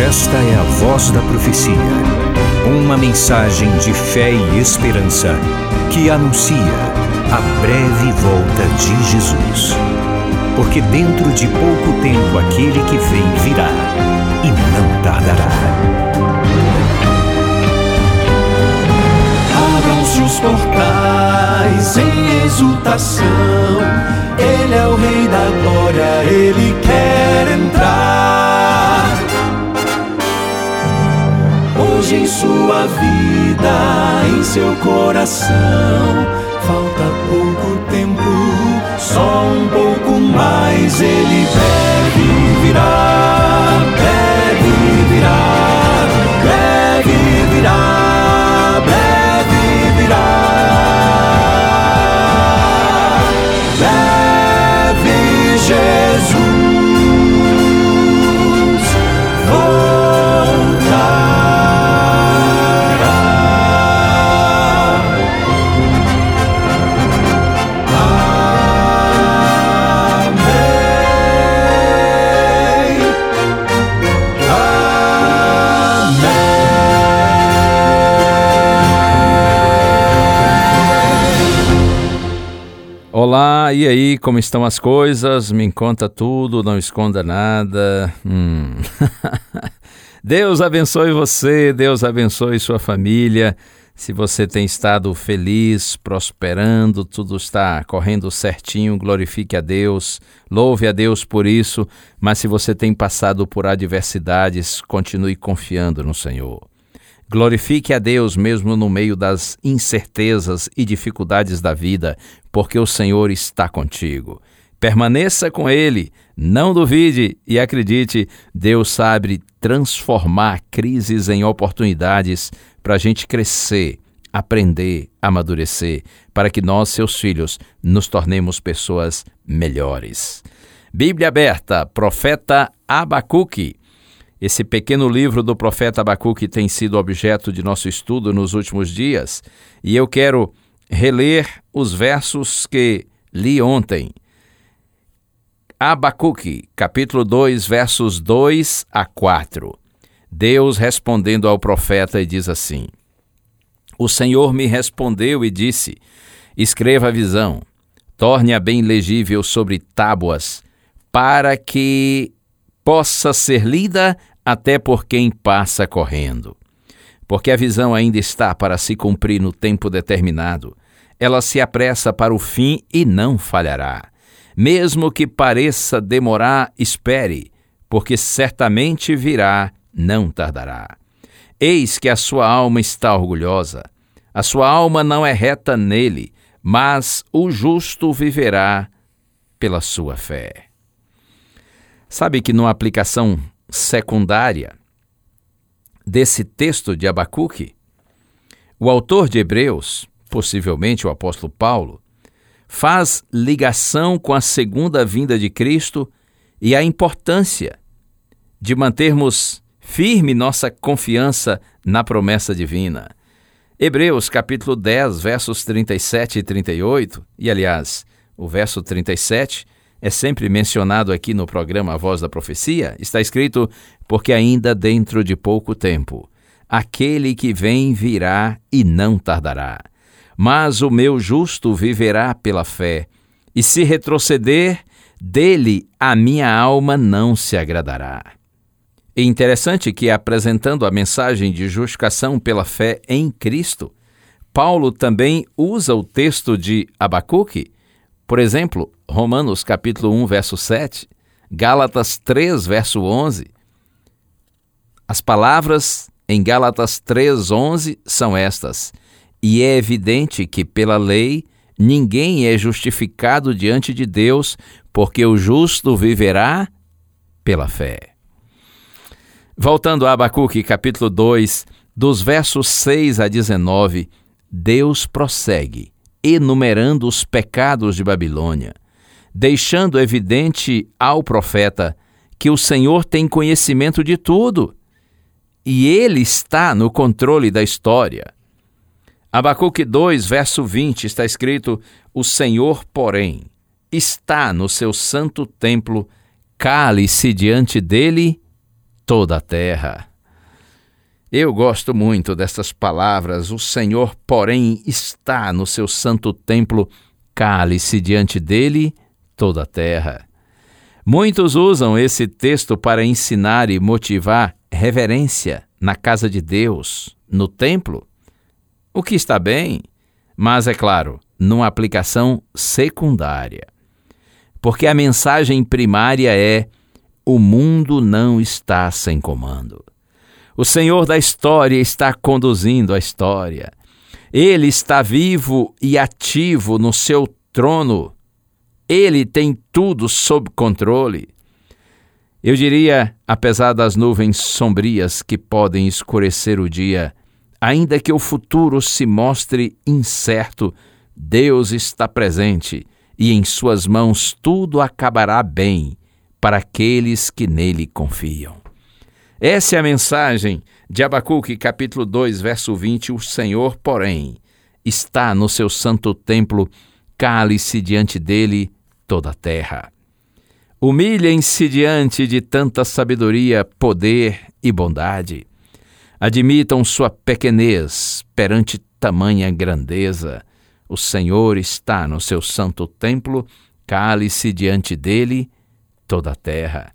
Esta é a Voz da Profecia, uma mensagem de fé e esperança que anuncia a breve volta de Jesus. Porque dentro de pouco tempo aquele que vem virá e não tardará. Abram-se os portais em exultação, Ele é o Rei da Glória, Ele quer entrar. Hoje em sua vida, em seu coração, falta pouco tempo, só um pouco mais. Ele deve virar, deve virar, deve virar, deve virar. Deve Jesus Olá, e aí, como estão as coisas? Me conta tudo, não esconda nada. Deus abençoe você, Deus abençoe sua família. Se você tem estado feliz, prosperando, tudo está correndo certinho, glorifique a Deus, louve a Deus por isso. Mas se você tem passado por adversidades, continue confiando no Senhor. Glorifique a Deus mesmo no meio das incertezas e dificuldades da vida, porque o Senhor está contigo. Permaneça com Ele, não duvide e acredite, Deus sabe transformar crises em oportunidades para a gente crescer, aprender, amadurecer, para que nós, seus filhos, nos tornemos pessoas melhores. Bíblia aberta, profeta Abacuque. Esse pequeno livro do profeta Abacuque tem sido objeto de nosso estudo nos últimos dias, e eu quero reler os versos que li ontem. Abacuque, capítulo 2, versos 2 a 4. Deus respondendo ao profeta e diz assim: O Senhor me respondeu e disse: Escreva a visão, torne-a bem legível sobre tábuas, para que possa ser lida até por quem passa correndo. Porque a visão ainda está para se cumprir no tempo determinado. Ela se apressa para o fim e não falhará. Mesmo que pareça demorar, espere, porque certamente virá, não tardará. Eis que a sua alma está orgulhosa. A sua alma não é reta nele, mas o justo viverá pela sua fé. Sabe que numa aplicação secundária desse texto de Abacuque, o autor de Hebreus, possivelmente o apóstolo Paulo, faz ligação com a segunda vinda de Cristo e a importância de mantermos firme nossa confiança na promessa divina. Hebreus capítulo 10, versos 37 e 38, e aliás, o verso 37 é sempre mencionado aqui no programa A Voz da Profecia, está escrito: porque ainda dentro de pouco tempo, aquele que vem virá e não tardará. Mas o meu justo viverá pela fé, e se retroceder, dele a minha alma não se agradará. É interessante que, apresentando a mensagem de justificação pela fé em Cristo, Paulo também usa o texto de Abacuque. Por exemplo, Romanos capítulo 1, verso 7, Gálatas 3, verso 11. As palavras em Gálatas 3, 11 são estas: E é evidente que pela lei ninguém é justificado diante de Deus, porque o justo viverá pela fé. Voltando a Abacuque capítulo 2, dos versos 6 a 19, Deus prossegue enumerando os pecados de Babilônia, deixando evidente ao profeta que o Senhor tem conhecimento de tudo e Ele está no controle da história. Abacuque 2, verso 20, está escrito: O Senhor, porém, está no seu santo templo, cale-se diante dele toda a terra. Eu gosto muito dessas palavras. O Senhor, porém, está no seu santo templo, cale-se diante dele toda a terra. Muitos usam esse texto para ensinar e motivar reverência na casa de Deus, no templo, o que está bem, mas é claro, numa aplicação secundária. Porque a mensagem primária é: o mundo não está sem comando. O Senhor da história está conduzindo a história. Ele está vivo e ativo no seu trono. Ele tem tudo sob controle. Eu diria, apesar das nuvens sombrias que podem escurecer o dia, ainda que o futuro se mostre incerto, Deus está presente e em suas mãos tudo acabará bem para aqueles que nele confiam. Essa é a mensagem de Abacuque, capítulo 2, verso 20. O Senhor, porém, está no seu santo templo, cale-se diante dele toda a terra. Humilhem-se diante de tanta sabedoria, poder e bondade. Admitam sua pequenez perante tamanha grandeza. O Senhor está no seu santo templo, cale-se diante dele toda a terra.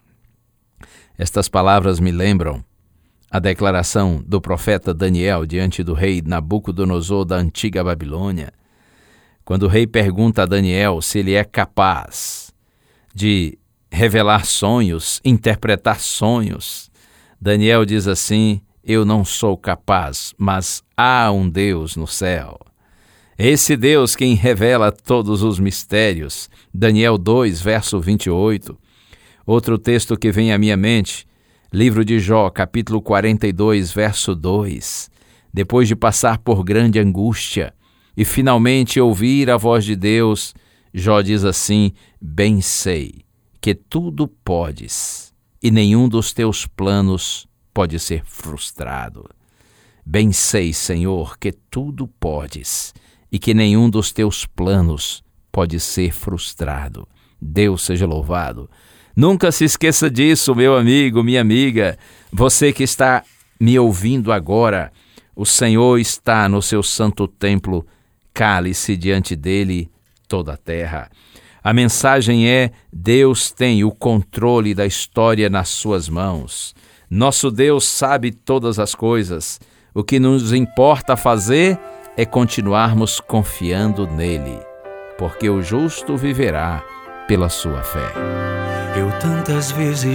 Estas palavras me lembram a declaração do profeta Daniel diante do rei Nabucodonosor da antiga Babilônia, quando o rei pergunta a Daniel se ele é capaz de revelar sonhos, interpretar sonhos. Daniel diz assim: eu não sou capaz, mas há um Deus no céu. Esse Deus quem revela todos os mistérios. Daniel 2, verso 28. Outro texto que vem à minha mente, livro de Jó, capítulo 42, verso 2. Depois de passar por grande angústia e finalmente ouvir a voz de Deus, Jó diz assim: bem sei que tudo podes e nenhum dos teus planos pode ser frustrado. Bem sei, Senhor, que tudo podes e que nenhum dos teus planos pode ser frustrado. Deus seja louvado. Nunca se esqueça disso, meu amigo, minha amiga. Você que está me ouvindo agora, o Senhor está no seu santo templo, cale-se diante dele toda a terra. A mensagem é: Deus tem o controle da história nas suas mãos. Nosso Deus sabe todas as coisas. O que nos importa fazer é continuarmos confiando nele, porque o justo viverá pela sua fé. Eu tantas vezes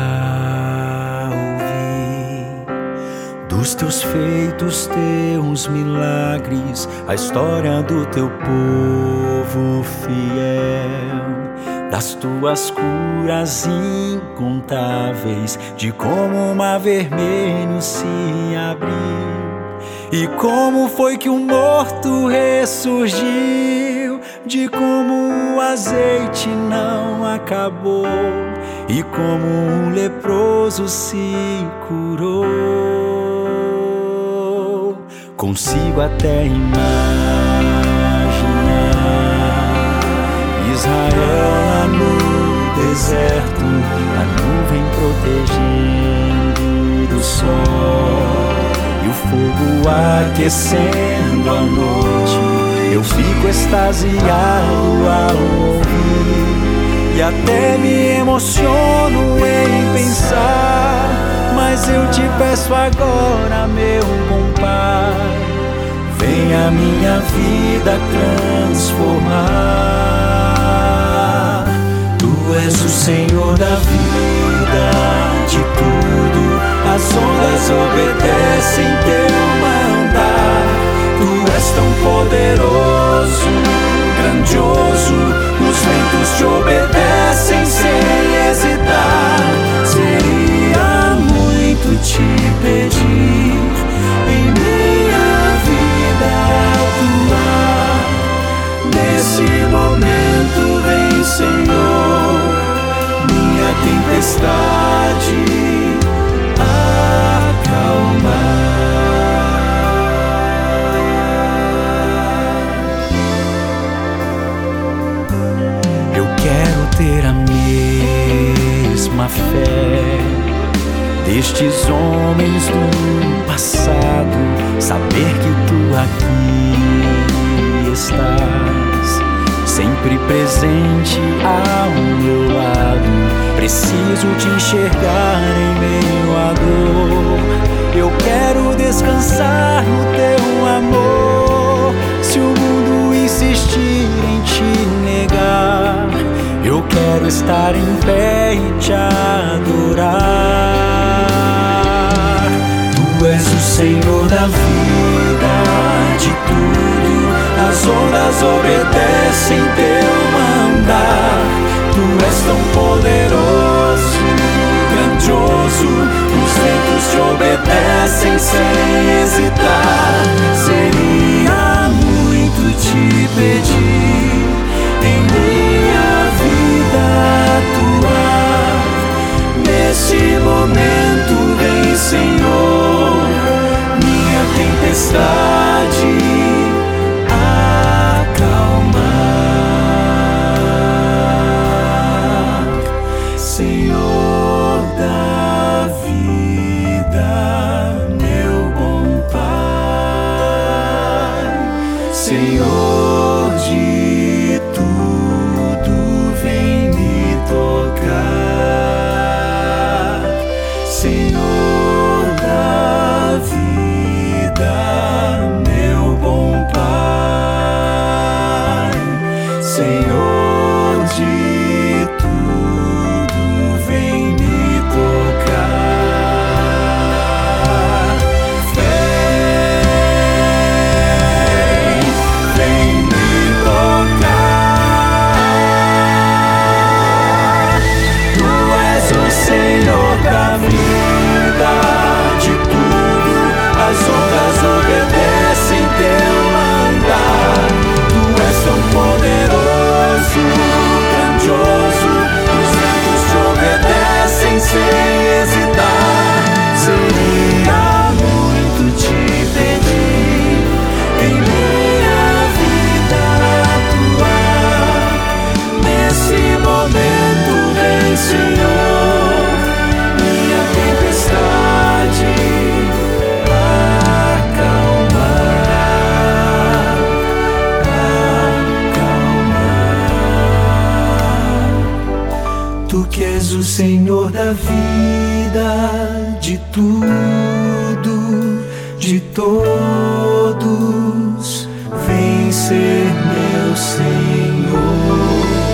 já ouvi dos teus feitos, teus milagres, a história do teu povo fiel, das tuas curas incontáveis, de como o mar vermelho se abriu e como foi que o morto ressurgiu, de como o azeite não acabou e como um leproso se curou. Consigo até imaginar Israel lá no deserto, a nuvem protegendo do sol e o fogo aquecendo a noite. Eu fico extasiado ao ouvir e até me emociono em pensar. Mas eu te peço agora, meu bom Pai, vem a minha vida transformar. Tu és o Senhor da vida, de tudo as ondas obedecem teu mandar. Tu és tão poderoso, grandioso, os ventos te obedecem sem hesitar. Seria muito te pedir em minha vida atuar. Nesse momento vem, Senhor, minha tempestade acalmar. Ter a mesma fé destes homens do passado, saber que tu aqui estás, sempre presente ao meu lado. Preciso te enxergar em meio à dor. Eu quero descansar no teu amor. Se o mundo insistir em te negar, eu quero estar em pé e te adorar. Tu és o Senhor da vida, de tudo as ondas obedecem teu mandar. Tu és tão poderoso, grandioso, os ventos te obedecem sem hesitar. Seria muito te pedir em minha vida atuar. Neste momento vem, Senhor, minha tempestade acalmar. Senhor da vida, meu bom Pai, Senhor de tudo, vem me tocar. Senhor da vida, meu bom Pai, Senhor de tudo, vem me tocar. Vem me tocar. Tu és o Senhor da vida, de tudo as ondas obedecem teu mandar. Tu és tão poderoso, grandioso, os ventos te obedecem sem hesitar. Seria muito te pedir em minha vida atuar. Nesse momento vem, Senhor, minha tempestade acalmar. Tu que és o Senhor da vida, de tudo, de todos, vem ser meu Senhor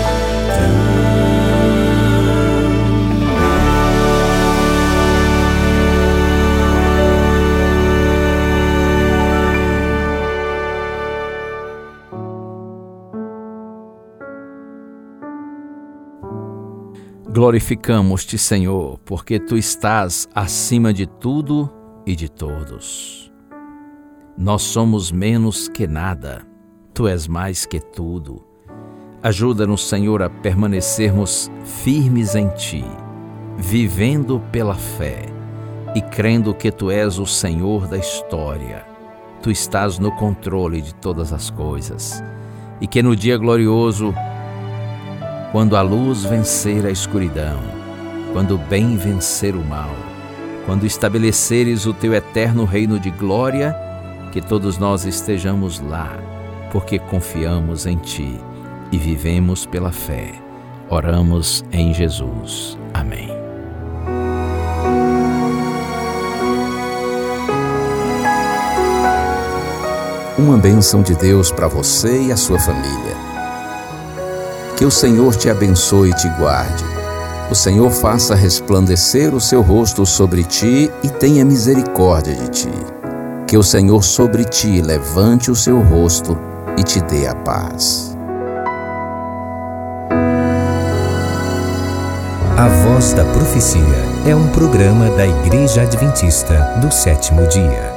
Glorificamos-te, Senhor, porque Tu estás acima de tudo e de todos. Nós somos menos que nada, Tu és mais que tudo. Ajuda-nos, Senhor, a permanecermos firmes em Ti, vivendo pela fé e crendo que Tu és o Senhor da história. Tu estás no controle de todas as coisas e que no dia glorioso, quando a luz vencer a escuridão, quando o bem vencer o mal, quando estabeleceres o Teu eterno reino de glória, que todos nós estejamos lá, porque confiamos em Ti e vivemos pela fé. Oramos em Jesus. Amém. Uma bênção de Deus para você e a sua família. Que o Senhor te abençoe e te guarde. O Senhor faça resplandecer o seu rosto sobre ti e tenha misericórdia de ti. Que o Senhor sobre ti levante o seu rosto e te dê a paz. A Voz da Profecia é um programa da Igreja Adventista do Sétimo Dia.